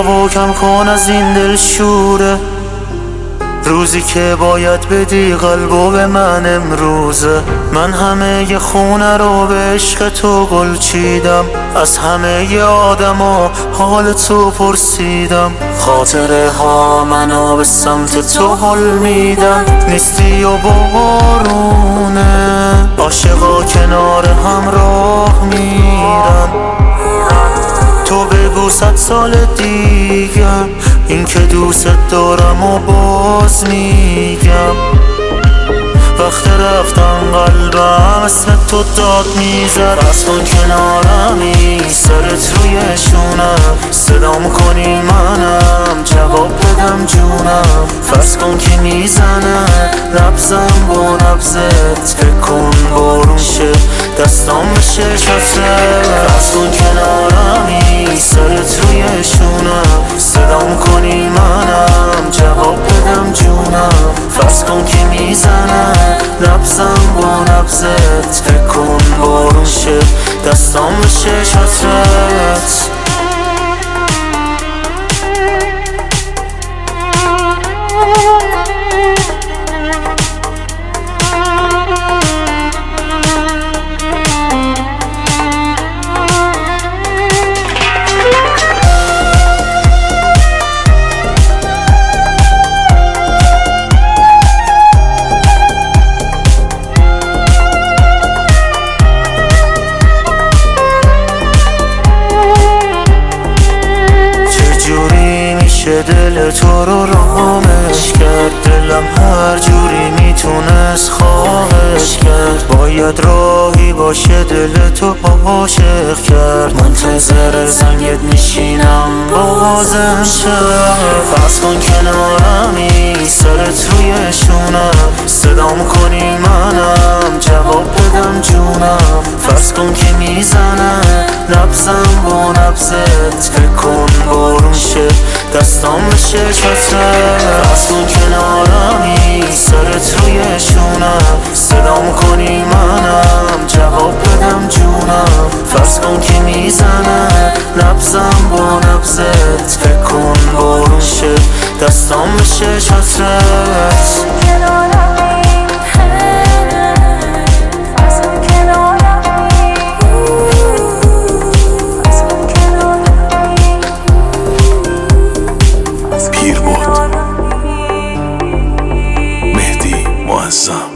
بیا و کم کن از این دل شوره، روزی که باید بدی قلبو به من امروزه. من همه ی خونه رو به عشق تو گل چیدم، از همه ی آدما حال تو پرسیدم. خاطره ها منو به سمت تو حل میدم، نیستی و بارونه، عاشقا کنار هم راه میرن. تو بگو 100 سال دیگه این که دوست دارم و باز میگم. وقت رفتن قلبم اسم تو داد میزد، بس کن کنارمی سرت روی شونم، صدام کنی منم جواب بدم جونم. فرض کن که میزنه نبزم با نبزت، فکر کن بارون شه دستام بشه شطرت. فرض کن کنارمی سرت روی شونم، صدام کنی منم جواب بدم جونم. فرض کن که میزنه نبزم با نبزت، فکر کن بارون شه دستام بشه شطرت. دل تو رو رامش کرد، دلم هر جوری میتونست خواهش کرد. باید راهی باشه دل تو عاشق کرد، منتظر زنگت میشینم بازم شد. فرض کن کنارمی سرت روی شونم، صدام کنی منم جواب بدم جونم. فرض کن که میزنه نبزم با نبزت، فکر کن بارون شه دستام بشه شطرت. فرض کن کنارمی سرت روی شونم، صدام کنی منم جواب بدم جونم. فرض کن که میزنه نبزم با نبزت، فکر کن بارون شه دستام بشه شطرت. مهدی معظم.